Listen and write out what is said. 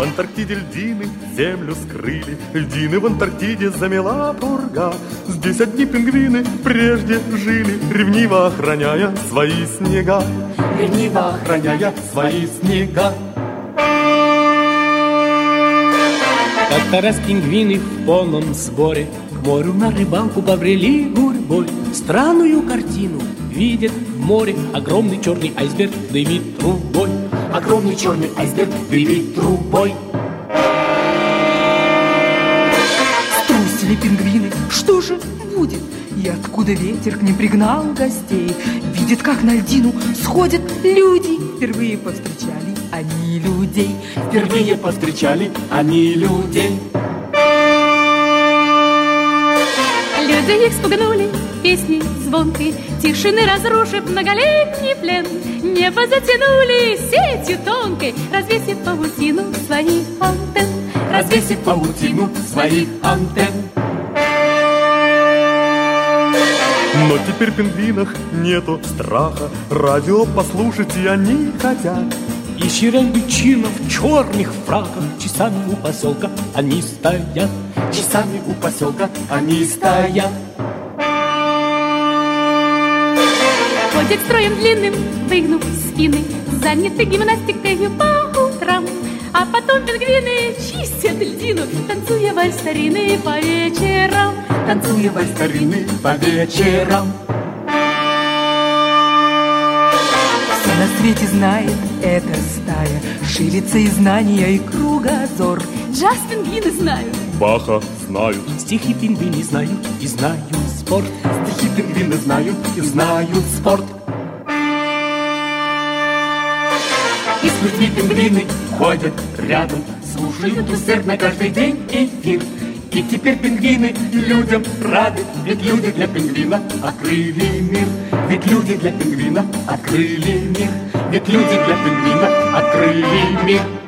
Антарктиде льдины землю скрыли, льдины в Антарктиде замела пурга. Здесь одни пингвины прежде жили, ревниво охраняя свои снега. Ревниво охраняя свои снега. Как-то раз пингвины в полном сборе к морю на рыбалку побрели гурьбой. Странную картину видят в море. Огромный черный айсберг дымит трубой. Огромный черный айсберг дымит трубой. Струсили пингвины, что же будет? И откуда ветер к ним пригнал гостей? Видит, как на льдину сходят люди. Впервые повстречали они людей. Впервые повстречали они людей. Люди их спугнули песней звонкой, тишины разрушив многолетний плен. Небо затянули сетью тонкой, развесив паутину своих антенн. Развесив паутину своих антенн. Но теперь в пингвинах нету страха, радио послушать и они хотят. И черепичина в черных фраках часами у поселка они стоят. Часами у поселка они стоят. Ходят строем длинным, выгнув спины, заняты гимнастикой по утрам. А потом пингвины чистят льдину, танцуя вальс старинный по вечерам. Танцуя вальс старинный по вечерам. Все на свете знает эта стая, ширится и знания, и кругозор. Джаз пингвины знают, Баха знают, стихи пингвины знают и знают спорт. Стихи пингвины знают и знают спорт. И с людьми пингвины ходят рядом, слушают усердно каждый день эфир. И теперь пингвины людям рады, ведь люди для пингвина открыли мир. Ведь люди для пингвина открыли мир. Ведь люди для пингвина открыли мир.